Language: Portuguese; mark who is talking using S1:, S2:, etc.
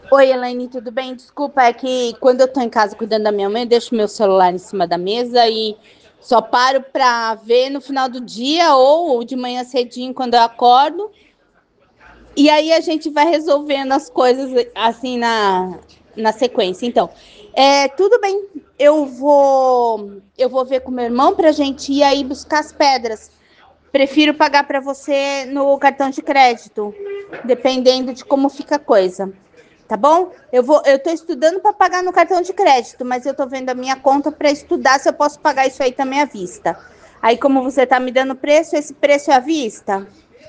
S1: Oi, Elaine, tudo bem? Desculpa, é que quando eu tô em casa cuidando da minha mãe, eu deixo meu celular em cima da mesa e só paro para ver no final do dia ou de manhã cedinho quando eu acordo. E aí a gente vai resolvendo as coisas assim na sequência. Então, tudo bem. Eu vou ver com meu irmão para a gente ir aí buscar as pedras. Prefiro pagar para você no cartão de crédito, dependendo de como fica a coisa. Tá bom? Eu tô estudando para pagar no cartão de crédito, mas eu tô vendo a minha conta para estudar se eu posso pagar isso aí também à vista. Aí, como você tá me dando preço, esse preço é à vista?